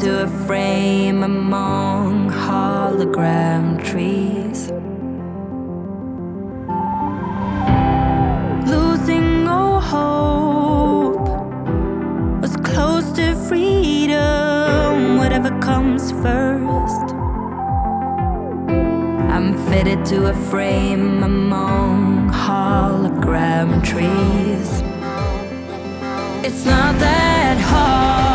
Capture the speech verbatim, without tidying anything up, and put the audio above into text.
to a frame among hologram trees. Losing all hope, was close to freedom, whatever comes first. I'm fitted to a frame among hologram trees. It's not that hard.